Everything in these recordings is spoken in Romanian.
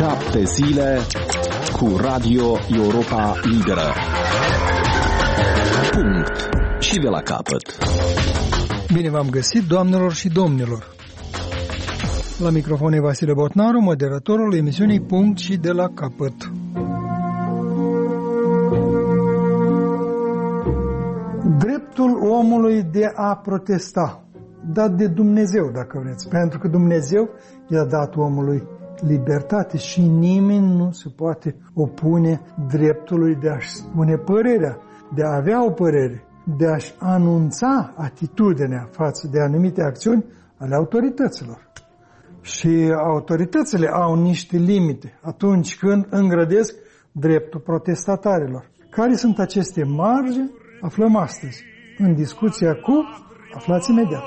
7 zile cu Radio Europa Liberă. Punct. Și de la capăt. Bine v-am găsit, doamnelor și domnilor. La microfon e Vasile Botnaru, moderatorul emisiunii Punct și de la capăt. Dreptul omului de a protesta, dat de Dumnezeu, dacă vreți, pentru că Dumnezeu i-a dat omului libertate și nimeni nu se poate opune dreptului de a-și spune părerea, de a avea o părere, de a-și anunța atitudinea față de anumite acțiuni ale autorităților. Și autoritățile au niște limite atunci când îngrădesc dreptul protestatarilor. Care sunt aceste marge? Aflăm astăzi în discuția cu... Aflați imediat.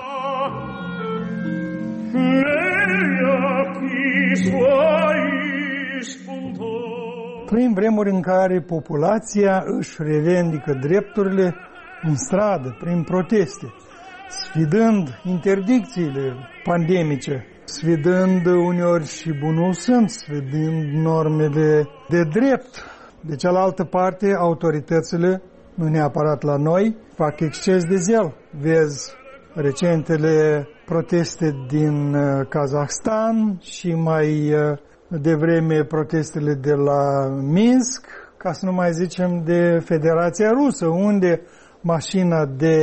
Trăim vremuri în care populația își revendică drepturile în stradă, prin proteste, sfidând interdicțiile pandemice, sfidând uneori și bunul simț, sfidând normele de drept. De cealaltă parte, autoritățile, nu neapărat la noi, fac exces de zel. Vezi recentele proteste din Kazahstan și mai devreme protestele de la Minsk, ca să nu mai zicem de Federația Rusă, unde mașina de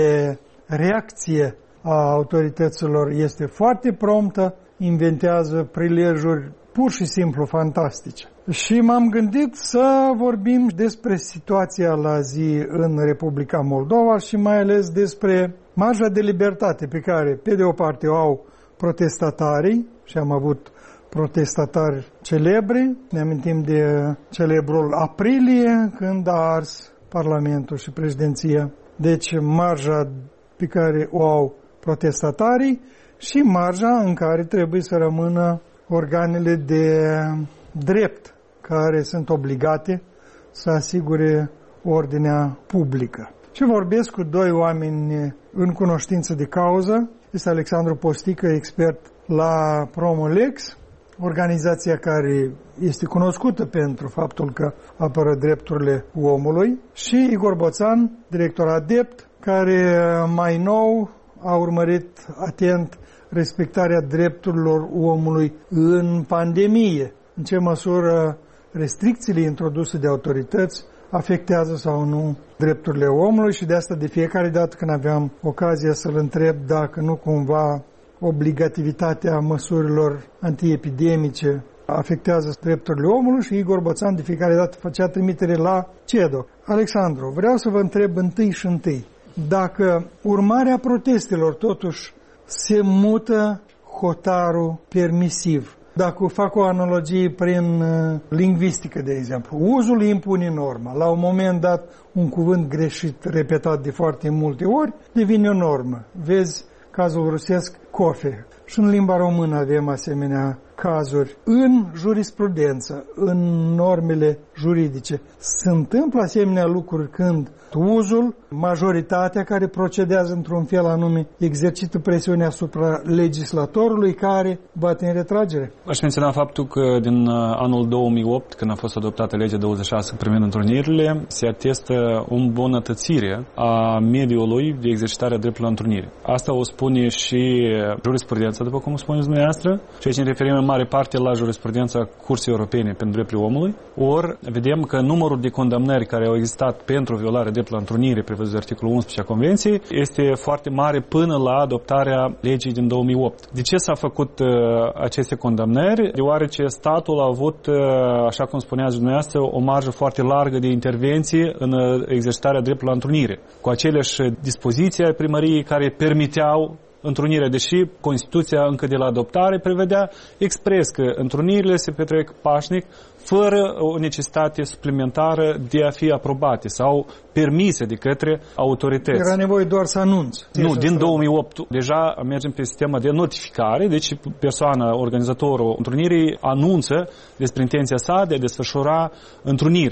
reacție a autorităților este foarte promptă, inventează prilejuri pur și simplu fantastice. Și m-am gândit să vorbim despre situația la zi în Republica Moldova și mai ales despre marja de libertate pe care, pe de o parte, o au protestatarii, și am avut protestatari celebre, ne amintim de celebrul aprilie, când a ars Parlamentul și președinția. Deci marja pe care o au protestatarii și marja în care trebuie să rămână organele de drept, care sunt obligate să asigure ordinea publică. Și vorbesc cu doi oameni în cunoștință de cauză. Este Alexandru Postică, expert la Promolex, organizația care este cunoscută pentru faptul că apără drepturile omului, și Igor Boțan, director adept, care mai nou a urmărit atent respectarea drepturilor omului în pandemie. În ce măsură restricțiile introduse de autorități afectează sau nu drepturile omului, și de asta de fiecare dată când aveam ocazia să-l întreb dacă nu cumva obligativitatea măsurilor antiepidemice afectează drepturile omului, și Igor Boțan de fiecare dată făcea trimitere la CEDO. Alexandru, vreau să vă întreb întâi dacă urmarea protestelor totuși se mută hotarul permisiv. Dacă fac o analogie prin lingvistică, de exemplu, uzul impune norma. La un moment dat, un cuvânt greșit, repetat de foarte multe ori, devine o normă. Vezi cazul rusesc, cofe. Și în limba română avem asemenea cazuri. În jurisprudență, în normele juridice, se întâmplă asemenea lucruri când uzul, majoritatea care procedează într-un fel anume, exercită presiunea asupra legislatorului care bate în retragere. Aș menționa faptul că din anul 2008, când a fost adoptată legea 26 privind întrunirile, se atestă o îmbunătățire a mediului de exercitare a dreptului la întrunire. Asta o spune și jurisprudența, după cum spuneți dumneavoastră, ceea ce ne referim în mare parte la jurisprudența Curții Europene pentru Drepturile Omului. Ori vedem că numărul de condamnări care au existat pentru violarea dreptului la întrunire prevăzut de articolul 11 a Convenției este foarte mare până la adoptarea legii din 2008. De ce s-a făcut aceste condamnări? Deoarece statul a avut, așa cum spuneați dumneavoastră, o marjă foarte largă de intervenție în exercitarea dreptului la întrunire, cu aceleași dispoziții ale primăriei care permiteau întrunirea, deși Constituția încă de la adoptare prevedea expres că întrunirile se petrec pașnic, fără o necesitate suplimentară de a fi aprobate sau permise de către autorități. Era nevoie doar să anunți. Nu, din 2008 deja mergem pe sistema de notificare, deci persoana, organizatorul întrunirii, anunță despre intenția sa de a desfășura întrunire.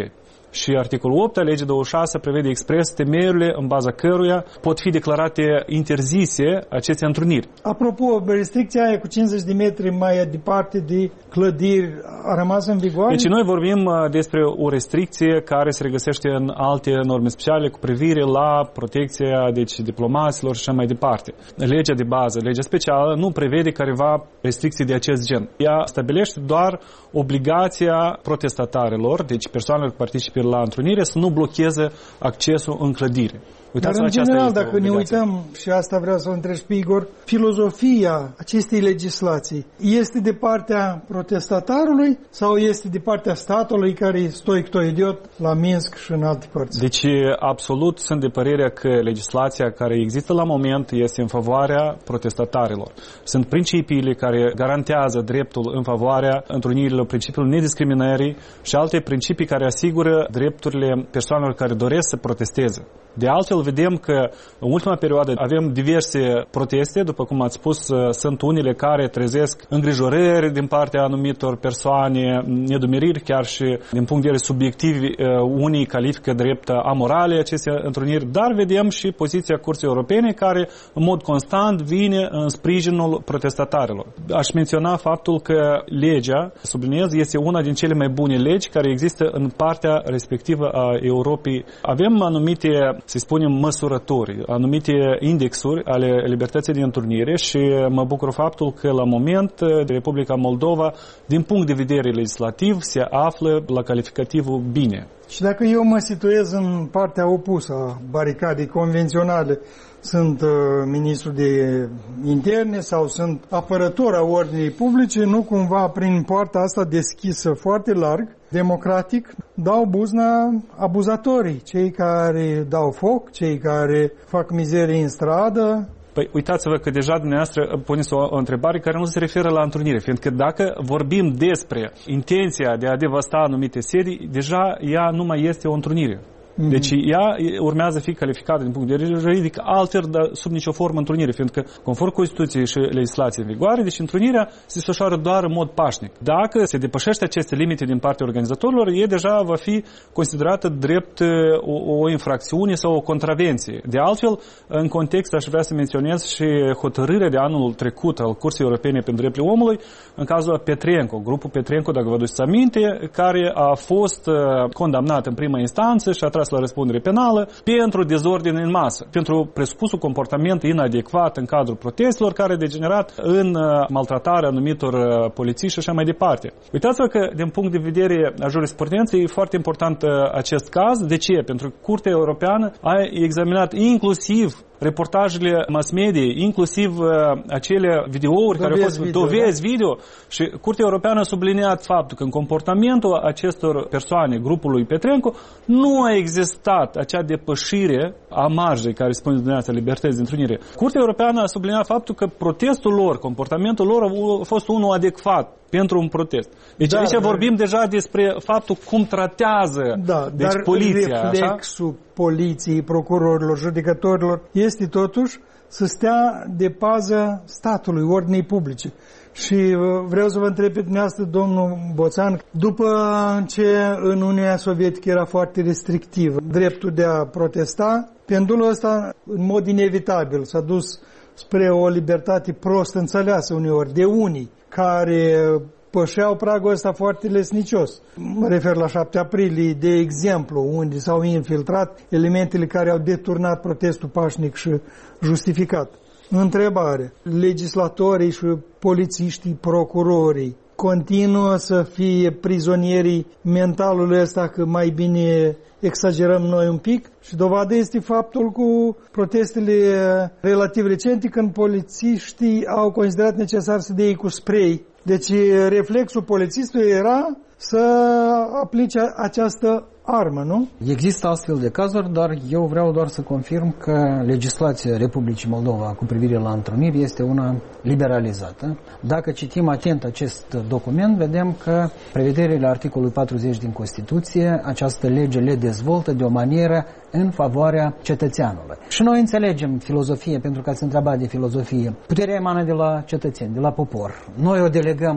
Și articolul 8 al legii 26 prevede expres temeiurile în baza căruia pot fi declarate interzise aceste întruniri. Apropo, restricția aia cu 50 de metri mai departe de clădiri a rămas în vigoare? Deci noi vorbim despre o restricție care se regăsește în alte norme speciale cu privire la protecția diplomaților și așa mai departe. Legea de bază, legea specială, nu prevede careva restricții de acest gen. Ea stabilește doar obligația protestatarilor, deci persoanelor care participă la întrunire, să nu blocheze accesul în clădire. Dar în general, dacă ne uităm, și asta vreau să o întreb pe Igor, filozofia acestei legislații este de partea protestatarului sau este de partea statului care e stoic-idiot la Minsk și în alte părți? Deci, absolut sunt de părerea că legislația care există la moment este în favoarea protestatarilor. Sunt principiile care garantează dreptul în favoarea întrunirilor, principiul nediscriminării și alte principii care asigură drepturile persoanelor care doresc să protesteze. De altfel, vedem că în ultima perioadă avem diverse proteste, după cum ați spus, sunt unele care trezesc îngrijorări din partea anumitor persoane, nedumeriri, chiar și din punct de vedere subiectiv, unii califică drept amorale aceste întruniri, dar vedem și poziția Curții Europene care în mod constant vine în sprijinul protestatarilor. Aș menționa faptul că legea, subliniez, este una din cele mai bune legi care există în partea respectivă a Europei. Avem anumite, să spunem, măsurători, anumite indexuri ale libertății de întrunire și mă bucur faptul că la moment Republica Moldova, din punct de vedere legislativ, se află la calificativul bine. Și dacă eu mă situez în partea opusă a baricadei convenționale, sunt ministru de interne sau sunt apărător a ordinii publice, nu cumva prin poarta asta deschisă foarte larg, democratic, dau buzna abuzatorii, cei care dau foc, cei care fac mizerii în stradă. Păi uitați-vă că deja dumneavoastră puneți o întrebare care nu se referă la întrunire, fiindcă dacă vorbim despre intenția de a devasta anumite sedii, deja ea nu mai este o întrunire. Deci ea urmează fi calificată din punct de vedere juridic altfel, dar sub nicio formă întrunire, fiindcă conform Constituției și legislației în vigoare, deci întrunirea se desfășoară doar în mod pașnic. Dacă se depășește aceste limite din partea organizatorilor, e deja va fi considerată drept o infracțiune sau o contravenție. De altfel, în context aș vrea să menționez și hotărârea de anul trecut al Curții Europene pentru Drepturile Omului în cazul Petrenco, grupul Petrenco, dacă vă duceți aminte, care a fost condamnat în prima instanță și a tras la răspundere penală pentru dezordine în masă, pentru presupusul comportament inadecvat în cadrul protestelor care a degenerat în maltratarea anumitor polițiști și așa mai departe. Uitați-vă că din punct de vedere a jurisprudenței e foarte important acest caz. De ce? Pentru că Curtea Europeană a examinat inclusiv reportajele mass media, inclusiv acele videouri care au fost dovezi video și Curtea Europeană a subliniat faptul că în comportamentul acestor persoane, grupului Petrenco, nu a existat acea depășire a marjei care spune dumneavoastră libertăți de întrunire. Curtea Europeană a subliniat faptul că protestul lor, comportamentul lor a fost unul adecvat pentru un protest. Deci aici vorbim deja despre faptul cum tratează poliția. Dar reflexul poliției, procurorilor, judecătorilor este totuși să stea de pază statului, ordinii publice. Și vreau să vă întreb pe dumneavoastră, domnul Boțan, după ce în Uniunea Sovietică era foarte restrictiv dreptul de a protesta, pendulul ăsta, în mod inevitabil, s-a dus spre o libertate prost înțeleasă uneori de unii care pășeau pragul ăsta foarte lesnicios. Mă refer la 7 aprilie, de exemplu, unde s-au infiltrat elementele care au deturnat protestul pașnic și justificat. Întrebare. Legislatorii și polițiștii, procurorii continuă să fie prizonierii mentalului ăsta că mai bine exagerăm noi un pic și dovadă este faptul cu protestele relativ recente când polițiștii au considerat necesar să dea cu spray. Deci reflexul polițistului era să aplice această armă, nu? Există astfel de cazuri, dar eu vreau doar să confirm că legislația Republicii Moldova cu privire la întruniri este una liberalizată. Dacă citim atent acest document, vedem că prevederile articolului 40 din Constituție, această lege le dezvoltă de o manieră în favoarea cetățeanului. Și noi înțelegem filozofie, pentru că ați întrebat de filozofie. Puterea emană de la cetățeni, de la popor. Noi o delegăm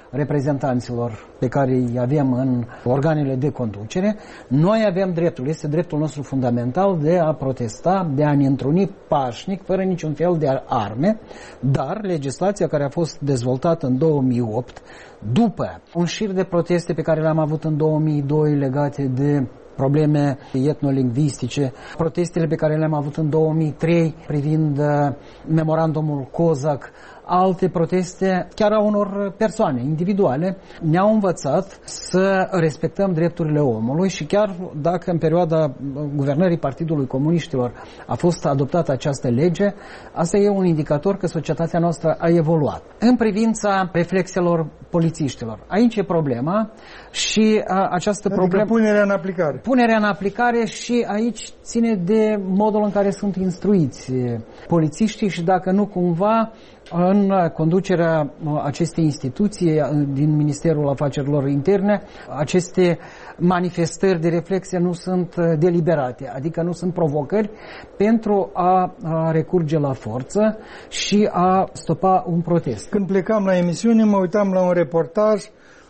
reprezentanților pe care îi avem în organele de conducere, noi avem dreptul, este dreptul nostru fundamental de a protesta, de a ne întruni pașnic, fără niciun fel de arme, dar legislația care a fost dezvoltată în 2008, după un șir de proteste pe care le-am avut în 2002 legate de probleme etnolingvistice, protestele pe care le-am avut în 2003 privind memorandumul COSAC, alte proteste chiar a unor persoane individuale, ne-au învățat să respectăm drepturile omului și chiar dacă în perioada guvernării Partidului Comuniștilor a fost adoptată această lege, asta e un indicator că societatea noastră a evoluat. În privința reflexelor polițiștilor, aici e problema și această problemă... punerea în aplicare. Punerea în aplicare și aici ține de modul în care sunt instruiți polițiștii și dacă nu cumva în conducerea acestei instituții din Ministerul Afacerilor Interne, aceste manifestări de reflexe nu sunt deliberate, adică nu sunt provocări pentru a recurge la forță și a stopa un protest. Când plecam la emisiune, mă uitam la un reportaj,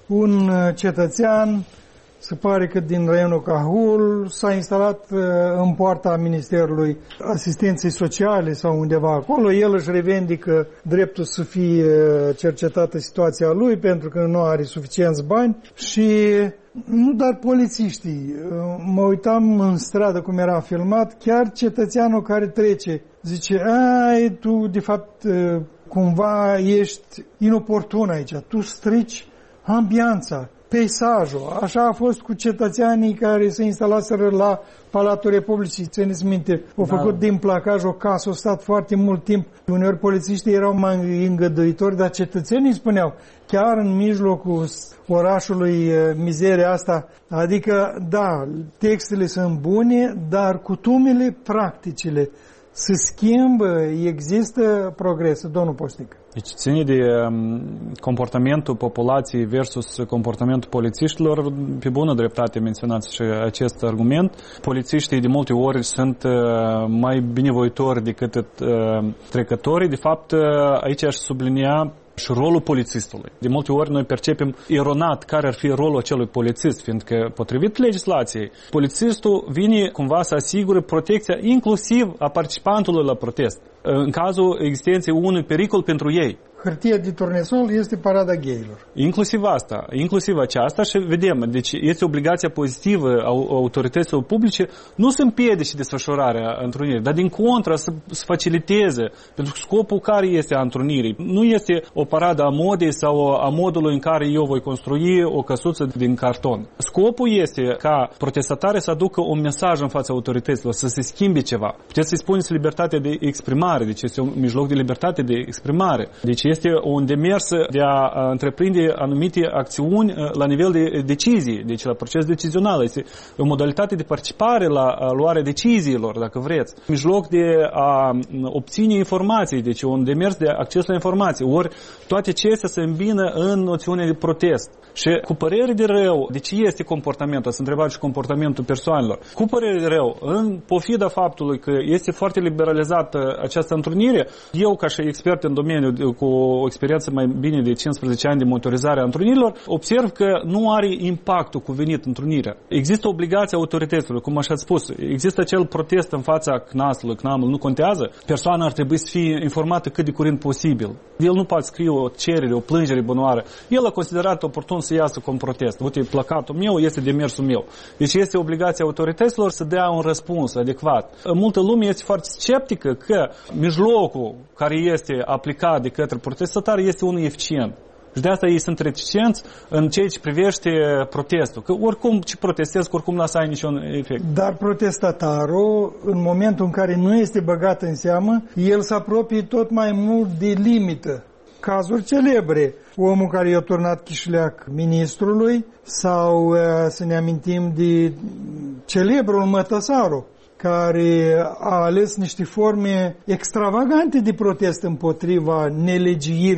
un cetățean, se pare că din raionul Cahul, s-a instalat în poarta Ministerului Asistenței Sociale sau undeva acolo. El își revendică dreptul să fie cercetată situația lui pentru că nu are suficienți bani și nu doar polițiștii. Mă uitam în stradă cum era filmat, chiar cetățeanul care trece zice, tu de fapt cumva ești inoportun aici, tu strici ambianța, peisajul. Așa a fost cu cetățeanii care se instalaseră la Palatul Republicii. Țineți minte, au făcut din placaj o casă, au stat foarte mult timp. Uneori polițiștii erau mai îngăduitori, dar cetățenii spuneau, chiar în mijlocul orașului, mizeria asta. Adică, da, textele sunt bune, dar cutumele, practicile se schimbă, există progres. Domnul Poștic. Deci ține de comportamentul populației versus comportamentul polițiștilor. Pe bună dreptate menționați și acest argument. Polițiștii de multe ori sunt mai binevoitori decât trecătorii. De fapt, aici aș sublinia și rolul polițistului. De multe ori noi percepem eronat care ar fi rolul acelui polițist, fiindcă, potrivit legislației, polițistul vine cumva să asigure protecția inclusiv a participantului la protest, în cazul existenței unui pericol pentru ei. Hârtia de turnesol este parada gayilor. Inclusiv aceasta și vedem, deci este obligația pozitivă a autorităților publice nu să împiedice desfășurarea întrunirii, dar din contră să faciliteze, pentru că scopul care este a întrunirii nu este o paradă a modei sau a modului în care eu voi construi o căsuță din carton. Scopul este ca protestatarii să aducă un mesaj în fața autorităților, să se schimbe ceva. Puteți să-i spuneți libertate de exprimare, deci este un mijloc de libertate de exprimare. Deci este un demers de a întreprinde anumite acțiuni la nivel de decizii, deci la proces decizional. Este o modalitate de participare la luarea deciziilor, dacă vreți. Mijloc de a obține informații, deci un demers de acces la informații. Ori toate acestea se îmbină în noțiunea de protest. Și cu părere de rău, de ce este comportamentul? Ați întrebat și comportamentul persoanelor. Cu părere de rău, în pofida faptului că este foarte liberalizată această întrunire, eu ca și expert în domeniu cu o experiență mai bine de 15 ani de monitorizare a întrunirilor, observ că nu are impactul cuvenit întrunirea. Există obligația autorităților, cum așa ați spus, există acel protest în fața CNAS-ului, CNAM-ul, nu contează. Persoana ar trebui să fie informată cât de curând posibil. El nu poate scrie o cerere, o plângere bunoară. El a considerat oportun să iasă cu un protest. Uite, placatul meu este demersul meu. Deci este obligația autorităților să dea un răspuns adecvat. Multă lume este foarte sceptică că mijlocul care este aplicat de către protestatari este unul eficient. Și de asta ei sunt reticenți în ceea ce privește protestul. Că oricum ce protestezi, oricum nu ai niciun efect. Dar protestatarul, în momentul în care nu este băgat în seamă, el se apropie tot mai mult de limită. Cazuri celebre. Omul care i-a turnat chișleac ministrului sau să ne amintim de celebrul Mătăsaru, care a ales niște forme extravagante de protest împotriva nelegiuirilor.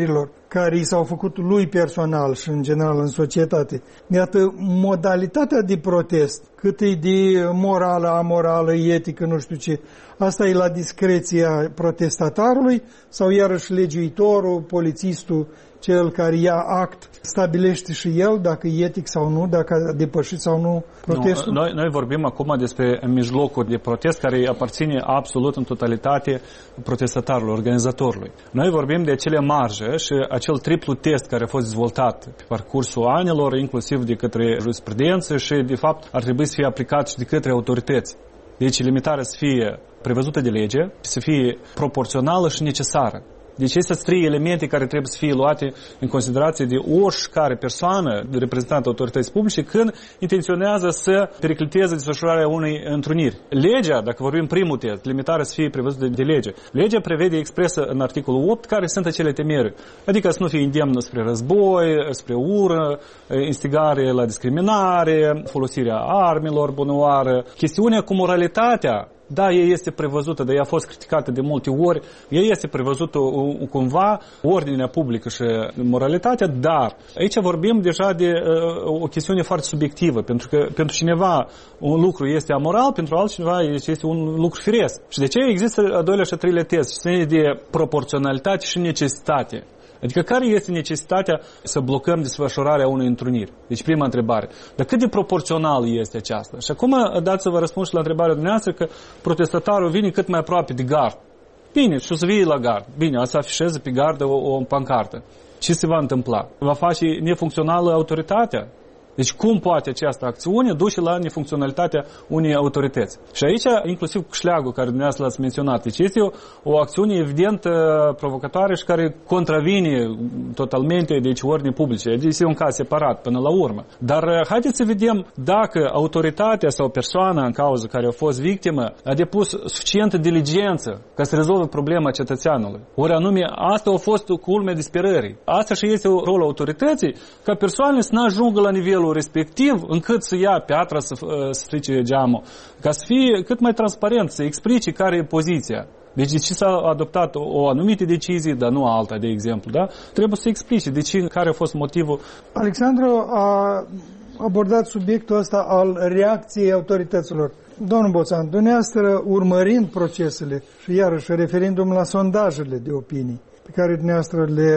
care i s-au făcut lui personal și în general în societate. Iată, modalitatea de protest, cât e de morală, amorală, etică, nu știu ce, asta e la discreția protestatarului sau iarăși legiuitorul, polițistul, cel care ia act, stabilește și el dacă e etic sau nu, dacă a depășit sau nu protestul? Noi vorbim acum despre mijlocul de protest care aparține absolut în totalitate protestatarului, organizatorului. Noi vorbim de acele marje și acel triplu test care a fost dezvoltat pe parcursul anilor, inclusiv de către jurisprudență și, de fapt, ar trebui să fie aplicat și de către autorități. Deci limitarea să fie prevăzută de lege, să fie proporțională și necesară. Deci este 3 elemente care trebuie să fie luate în considerație de oricare persoană reprezentantă autorității publice când intenționează să pericliteze desfășurarea unei întruniri. Legea, dacă vorbim primul test, limitarea să fie prevăzută de lege. Legea prevede expresă în articolul 8 care sunt acele temeri. Adică să nu fie îndemnă spre război, spre ură, instigare la discriminare, folosirea armelor bunoară. Chestiunea cu moralitatea, da, ea este prevăzută, dar ea a fost criticată de multe ori, ea este prevăzută cumva, ordinea publică și moralitatea, dar aici vorbim deja de o chestiune foarte subiectivă, pentru că pentru cineva un lucru este amoral, pentru altcineva este un lucru firesc. Și de ce există a doilea și a treilea test, de proporționalitate și necesitate. Adică care este necesitatea să blocăm desfășurarea unei întruniri? Deci prima întrebare. Dar cât de proporțional este aceasta? Și acum dați să vă răspund și la întrebarea dumneavoastră că protestatarul vine cât mai aproape de gard. Bine, și o să vie la gard. Bine, o să afișeze pe gardă o pancartă. Ce se va întâmpla? Va face nefuncțională autoritatea? Deci cum poate această acțiune duce la nefuncționalitatea unei autorități? Și aici, inclusiv cu șleagul care dumneavoastră l-ați menționat, deci este o acțiune evident provocatoare și care contravine totalmente deci ordinii publice. Deci este un caz separat până la urmă. Dar haideți să vedem dacă autoritatea sau persoana în cauză care a fost victimă a depus suficientă diligență ca să rezolve problema cetățeanului. Ori anume, asta a fost culmea disperării. Asta și este rolul autorității, ca persoanele să nu ajungă la nivelul respectiv, încât să ia piatra, să strice geamul, ca să fie cât mai transparent, să explice care e poziția. Deci de ce s-a adoptat o anumită decizie, dar nu alta, de exemplu, da? Trebuie să explice de ce, care a fost motivul. Alexandru a abordat subiectul ăsta al reacției autorităților. Domnul Boțan, dumneavoastră urmărind procesele și iarăși referindu-mă la sondajele de opinii pe care dumneavoastră le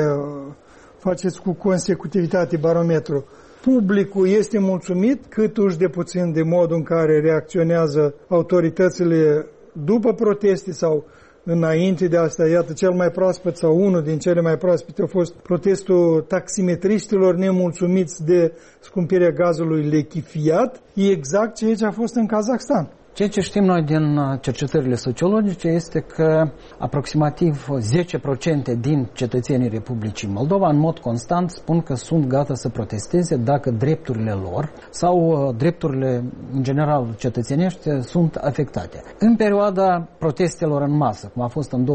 faceți cu consecutivitate barometru, publicul este mulțumit câtuși de puțin de modul în care reacționează autoritățile după proteste sau înainte de asta? Iată, cel mai proaspăt sau unul din cele mai proaspete a fost protestul taximetriștilor nemulțumiți de scumpirea gazului lichefiat. E exact ceea ce a fost în Kazahstan. Ceea ce știm noi din cercetările sociologice este că aproximativ 10% din cetățenii Republicii Moldova în mod constant spun că sunt gata să protesteze dacă drepturile lor sau drepturile în general cetățenești sunt afectate. În perioada protestelor în masă, cum a fost în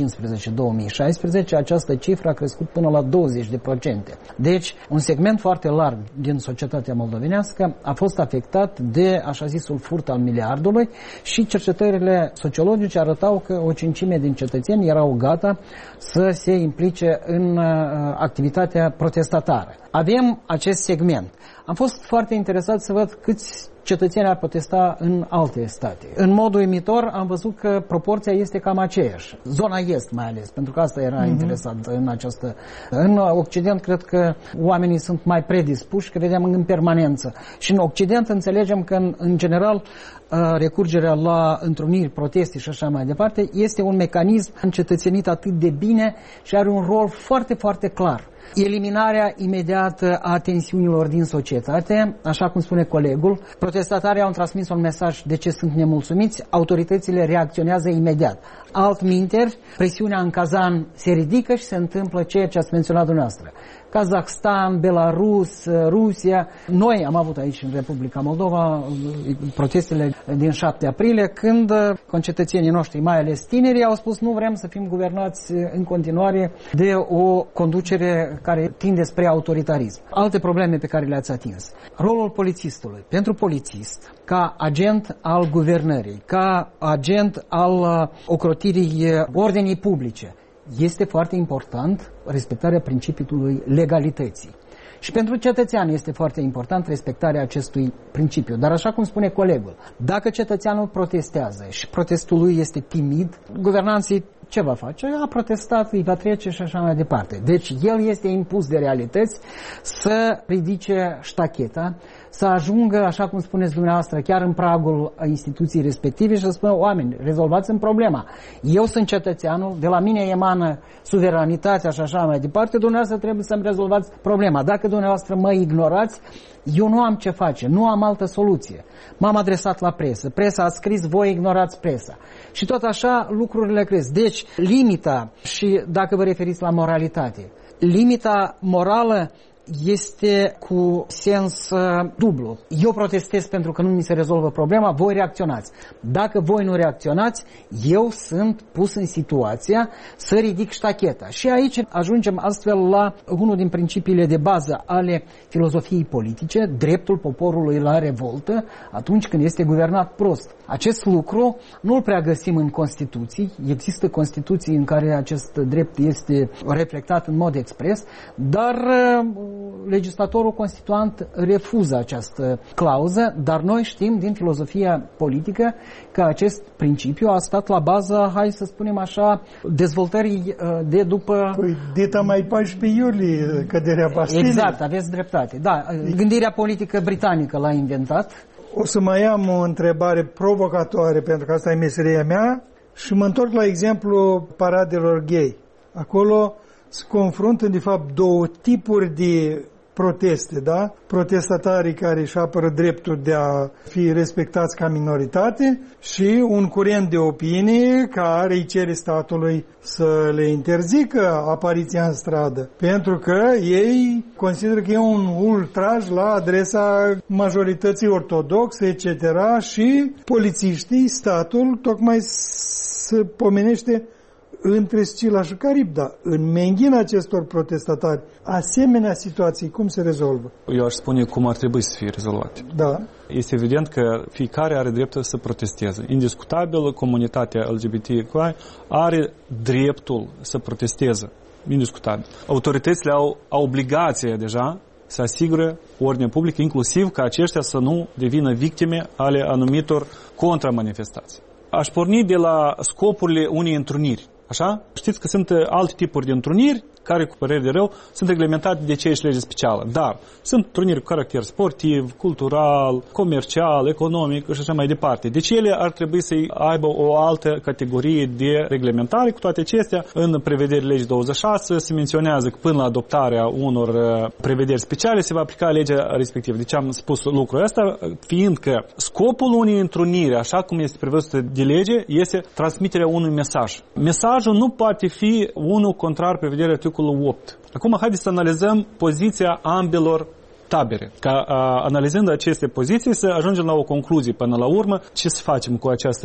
2015-2016, această cifră a crescut până la 20%. Deci, un segment foarte larg din societatea moldovenească a fost afectat de așa zisul furt al miliardului și cercetările sociologice arătau că o cincime din cetățeni erau gata să se implice în activitatea protestatară. Avem acest segment. Am fost foarte interesat să văd câți cetățeni ar protesta în alte state. În mod uimitor am văzut că proporția este cam aceeași. Zona est mai ales, pentru că asta era interesant în această... În Occident cred că oamenii sunt mai predispuși, că vedem în permanență. Și în Occident înțelegem că în general recurgerea la întruniri, proteste și așa mai departe este un mecanism încetățenit atât de bine și are un rol foarte, foarte clar. Eliminarea imediată a tensiunilor din societate, așa cum spune colegul, protestatarii au transmis un mesaj de ce sunt nemulțumiți, autoritățile reacționează imediat. Altminteri, presiunea în Kazan se ridică și se întâmplă ceea ce ați menționat dumneavoastră. Kazahstan, Belarus, Rusia. Noi am avut aici în Republica Moldova protestele din 7 aprilie, când concetățenii noștri, mai ales tinerii, au spus nu vrem să fim guvernați în continuare de o conducere care tinde spre autoritarism. Alte probleme pe care le-ați atins. Rolul polițistului. Pentru polițist, ca agent al guvernării, ca agent al ocrotirii ordinii publice, este foarte important respectarea principiului legalității. Și pentru cetățean este foarte important respectarea acestui principiu. Dar așa cum spune colegul, dacă cetățeanul protestează și protestul lui este timid, guvernanții ce va face? A protestat, îi va trece și așa mai departe. Deci el este impus de realități să ridice ștacheta, să ajungă, așa cum spuneți dumneavoastră, chiar în pragul instituției respective și să spună, oameni, rezolvați-mi problema. Eu sunt cetățeanul, de la mine emană suveranitatea și așa mai departe, dumneavoastră trebuie să-mi rezolvați problema. Dacă dumneavoastră mă ignorați, eu nu am ce face, nu am altă soluție. M-am adresat la presă, presa a scris, voi ignorați presa. Și tot așa lucrurile cresc. Deci, limita, și dacă vă referiți la moralitate, limita morală este cu sens dublu. Eu protestez pentru că nu mi se rezolvă problema, voi reacționați. Dacă voi nu reacționați, eu sunt pus în situația să ridic ștacheta. Și aici ajungem astfel la unul din principiile de bază ale filozofiei politice, dreptul poporului la revoltă atunci când este guvernat prost. Acest lucru nu-l prea găsim în Constituții. Există Constituții în care acest drept este reflectat în mod expres, dar legislatorul constituant refuză această clauză, dar noi știm din filozofia politică că acest principiu a stat la baza, hai să spunem așa, dezvoltării de după... Păi, dita mai 14 iulie, căderea Bastiliei. Exact, aveți dreptate. Da, gândirea politică britanică l-a inventat. O să mai am o întrebare provocatoare, pentru că asta e meseria mea, și mă întorc la exemplu paradelor gay. Acolo se confruntă, de fapt, două tipuri de proteste, da? Protestatarii care își apără dreptul de a fi respectați ca minoritate și un curent de opinie care îi cere statului să le interzică apariția în stradă, pentru că ei consideră că e un ultraj la adresa majorității ortodoxe, etc. și polițiștii, statul, tocmai se pomenește între Scila și Caribda. În menghina acestor protestatari, asemenea situații, cum se rezolvă? Eu aș spune cum ar trebui să fie rezolvate. Da. Este evident că fiecare are dreptul să protesteze. Indiscutabil, comunitatea LGBTQI are dreptul să protesteze. Indiscutabil. Autoritățile au obligația deja să asigure ordinea publică, inclusiv ca aceștia să nu devină victime ale anumitor contramanifestații. Aș porni de la scopurile unei întruniri. Așa? Știți că sunt alte tipuri de întruniri care, cu părere de rău, sunt reglementate de aceeași lege specială. Dar sunt întruniri cu caracter sportiv, cultural, comercial, economic și așa mai departe. Deci ele ar trebui să aibă o altă categorie de reglementare. Cu toate acestea, în prevederile legii 26 se menționează că până la adoptarea unor prevederi speciale se va aplica legea respectivă. Deci am spus lucrul ăsta, fiindcă scopul unei întruniri, așa cum este prevăzut de lege, este transmiterea unui mesaj. Mesajul nu poate fi unul contrar prevederii articolul 8. Acum, haideți să analizăm poziția ambelor tabere. Ca analizând aceste poziții să ajungem la o concluzie până la urmă ce să facem cu această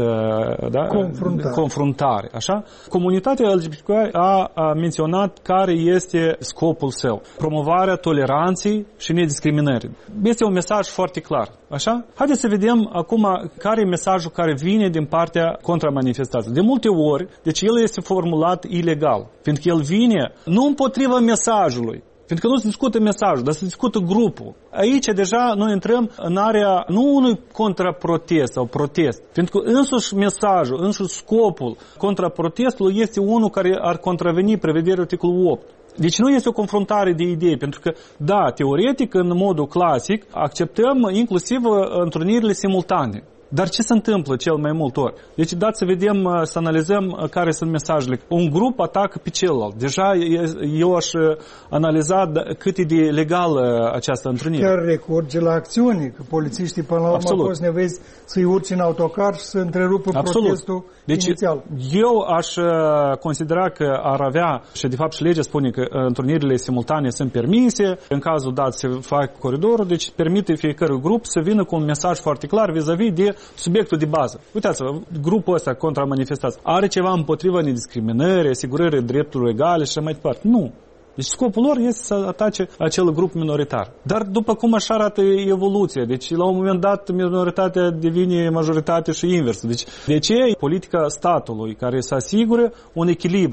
confruntare. Așa? Comunitatea LGBTQI a menționat care este scopul său. Promovarea toleranței și nediscriminării. Este un mesaj foarte clar. Așa? Haideți să vedem acum care e mesajul care vine din partea contramanifestației. De multe ori, deci el este formulat ilegal, fiindcă el vine nu împotriva mesajului, fiindcă nu se discută mesajul, dar se discută grupul. Aici deja noi intrăm în area nu unui contraprotest sau protest, fiindcă însuși mesajul, însuși scopul contraprotestului este unul care ar contraveni prevederea articolul 8. Deci nu este o confruntare de idei, pentru că, da, teoretic, în modul clasic, acceptăm inclusiv întrunirile simultane. Dar ce se întâmplă cel mai mult ori? Deci dați să vedem, să analizăm care sunt mesajele. Un grup atacă pe celălalt. Deja eu aș analiza cât e de legală această întrunire. Chiar recurge la acțiune, că polițiștii până la urmă au fost nevoiți să-i urci în autocar și să întrerupă protestul inițial. Eu aș considera că ar avea, și de fapt și legea spune că întrunirile simultane sunt permise, în cazul dat se fac coridorul, deci permite fiecare grup să vină cu un mesaj foarte clar vis-a-vis de subiectul de bază. Uitați-vă, grupul ăsta contra manifestați are ceva împotriva nediscriminării, asigurării drepturilor egale și așa mai departe. Nu. Deci scopul lor este să atace acel grup minoritar. Dar după cum așa arată evoluția, deci la un moment dat minoritatea devine majoritate și invers. Deci de ce politica statului care să asigure un echilibru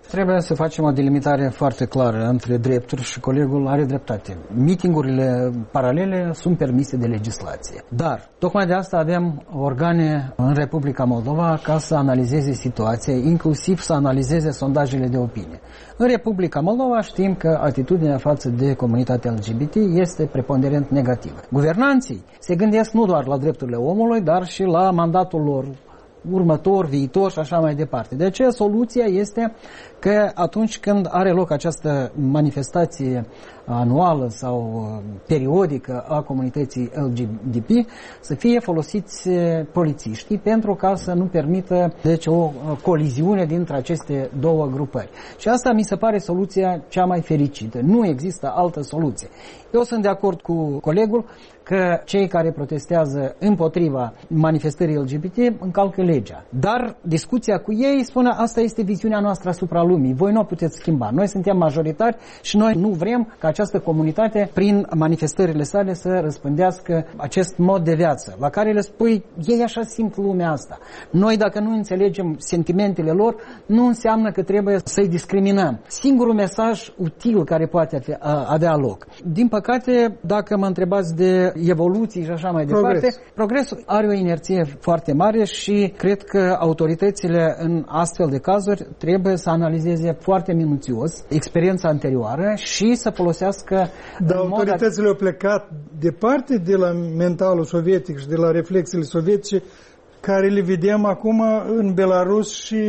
Trebuie să facem o delimitare foarte clară între drepturi și colegul are dreptate. Meetingurile paralele sunt permise de legislație. Dar, tocmai de asta avem organe în Republica Moldova ca să analizeze situația, inclusiv să analizeze sondajele de opinie. În Republica Moldova știm că atitudinea față de comunitatea LGBT este preponderent negativă. Guvernanții se gândesc nu doar la drepturile omului, dar și la mandatul lor următor, viitor și așa mai departe. De aceea soluția este că atunci când are loc această manifestație anuală sau periodică a comunității LGBT, să fie folosiți polițiștii pentru ca să nu permită deci o coliziune dintre aceste două grupări. Și asta mi se pare soluția cea mai fericită. Nu există altă soluție. Eu sunt de acord cu colegul că cei care protestează împotriva manifestării LGBT încalcă legea. Dar discuția cu ei spune asta este viziunea noastră asupra lumii. Voi nu o puteți schimba. Noi suntem majoritari și noi nu vrem ca această comunitate prin manifestările sale să răspândească acest mod de viață la care le spui ei așa simt lumea asta. Noi dacă nu înțelegem sentimentele lor nu înseamnă că trebuie să-i discriminăm. Singurul mesaj util care poate avea loc. Din păcate, dacă mă întrebați de evoluții și așa mai departe, progresul are o inerție foarte mare și cred că autoritățile în astfel de cazuri trebuie să analizeze foarte minuțios experiența anterioară și să folosească dar autoritățile au plecat departe de la mentalul sovietic și de la reflexiile sovietice care le vedem acum în Belarus și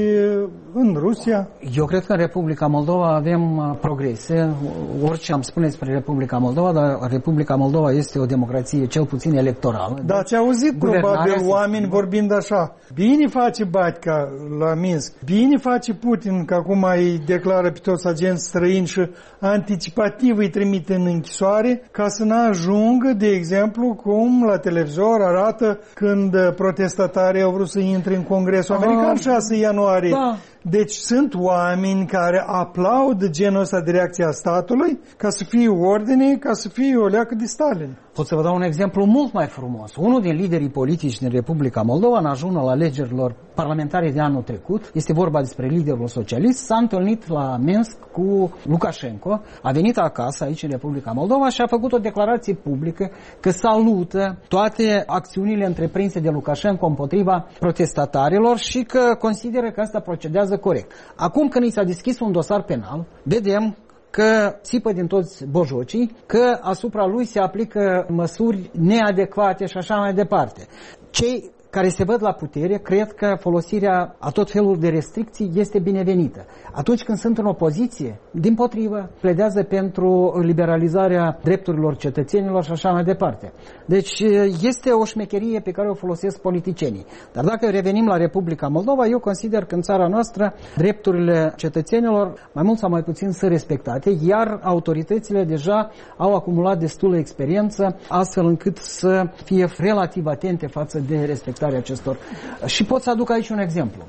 în Rusia? Eu cred că în Republica Moldova avem progrese. Orice am spune despre Republica Moldova, dar Republica Moldova este o democrație cel puțin electorală. Da, ați auzit probabil oameni vorbind așa. Bine face Baťka la Minsk, bine face Putin că acum îi declară pe toți agenți străini și anticipativ îi trimite în închisoare ca să nu ajungă, de exemplu, cum la televizor arată când protestatarii au vrut să intre în Congresul American 6 ianuarie. Da. Deci sunt oameni care aplaudă genul ăsta de reacție a statului ca să fie ordine, ca să fie o leacă de Stalin. Pot să vă dau un exemplu mult mai frumos. Unul din liderii politici din Republica Moldova, în ajunul alegerilor parlamentare de anul trecut, este vorba despre liderul socialist, s-a întâlnit la Minsk cu Lukashenko, a venit acasă aici în Republica Moldova și a făcut o declarație publică că salută toate acțiunile întreprinse de Lukashenko împotriva protestatarilor și că consideră că asta procedează corect. Acum când i s-a deschis un dosar penal, vedem că țipă din toți bojocii, că asupra lui se aplică măsuri neadecvate și așa mai departe. Cei care se văd la putere cred că folosirea a tot felul de restricții este binevenită. Atunci când sunt în opoziție, dimpotrivă, pledează pentru liberalizarea drepturilor cetățenilor și așa mai departe. Deci este o șmecherie pe care o folosesc politicienii. Dar dacă revenim la Republica Moldova, eu consider că în țara noastră drepturile cetățenilor mai mult sau mai puțin sunt respectate, iar autoritățile deja au acumulat destulă experiență, astfel încât să fie relativ atente față de respectarea acestor. Și pot să aduc aici un exemplu.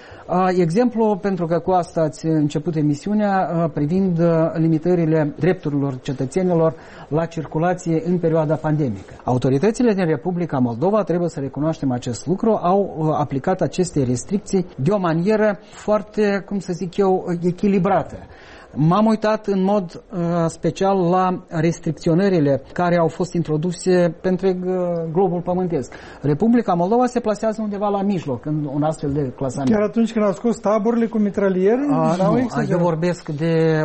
Exemplu, pentru că cu asta ați început emisiunea, privind limitările drepturilor cetățenilor la circulație în perioada pandemică. Autoritățile din Republica Moldova, trebuie să recunoaștem acest lucru, au aplicat aceste restricții de o manieră foarte, cum să zic eu, echilibrată. M-am uitat în mod special la restricționările care au fost introduse pe întreg globul pământesc. Republica Moldova se plasează undeva la mijloc în un astfel de clasament. Chiar atunci când au scos taburile cu mitraliere? Eu vorbesc de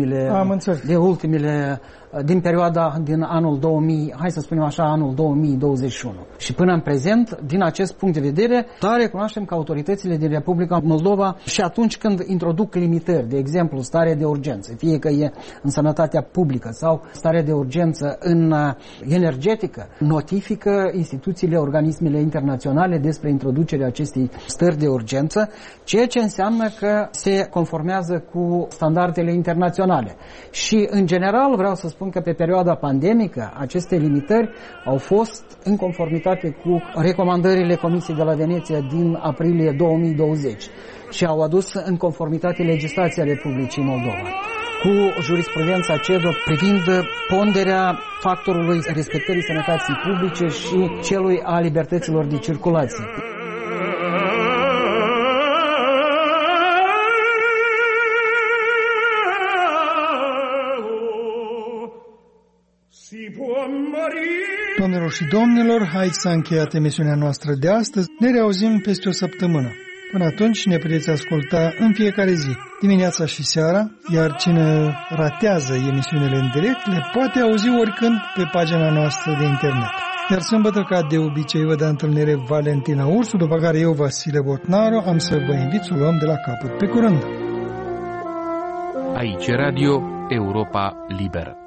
ultimile din perioada din anul 2000, hai să spunem așa, anul 2021. Și până în prezent, din acest punct de vedere, da, recunoaștem că autoritățile din Republica Moldova și atunci când introduc limitări, de exemplu, stare de urgență, fie că e în sănătatea publică sau stare de urgență în energetică, notifică instituțiile, organismele internaționale despre introducerea acestei stări de urgență, ceea ce înseamnă că se conformează cu standardele internaționale. Și, în general, vreau să spun că pe perioada pandemică aceste limitări au fost în conformitate cu recomandările Comisiei de la Veneția din aprilie 2020 și au adus în conformitate legislația Republicii Moldova cu jurisprudența CEDO privind ponderea factorului respectării sănătății publice și celui a libertăților de circulație. Doamnelor și domnilor, aici s-a încheiat emisiunea noastră de astăzi. Ne reauzim peste o săptămână. Până atunci ne puteți asculta în fiecare zi, dimineața și seara, iar cine ratează emisiunile în direct le poate auzi oricând pe pagina noastră de internet. Iar sâmbătă, ca de obicei, vă dă întâlnire Valentina Ursu, după care eu, Vasile Botnaru, am să vă invit să o luăm de la capăt. Pe curând! Aici Radio Europa Liberă.